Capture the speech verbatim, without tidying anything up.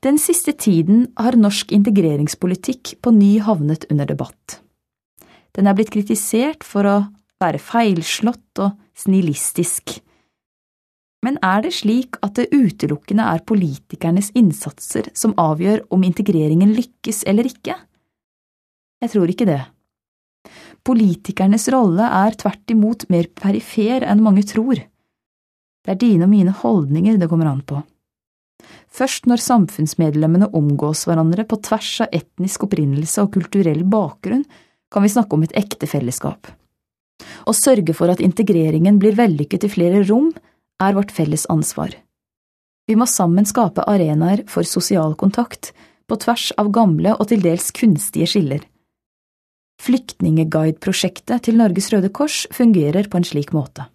Den siste tiden har norsk integreringspolitikk på ny havnet under debatt. Den er blitt kritisert for å være feilslått og snillistisk. Men er det slik at det utelukkende er politikernes innsatser som avgjør om integreringen lykkes eller ikke? Jeg tror ikke det. Politikernes rolle er tvert imot mer perifer enn mange tror. Det er dine og mine holdninger det kommer an på. Først når samfunnsmedlemmene omgås hverandre på tvers av etnisk opprinnelse og kulturell bakgrunn, kan vi snakke om et ekte fellesskap. Å sørge for at integreringen blir vellykket i flere rom er vårt felles ansvar. Vi må sammen skape arenaer for sosial kontakt på tvers av gamle og til dels kunstige skiller. Flyktningeguide-prosjektet til Norges Røde Kors fungerer på en slik måte.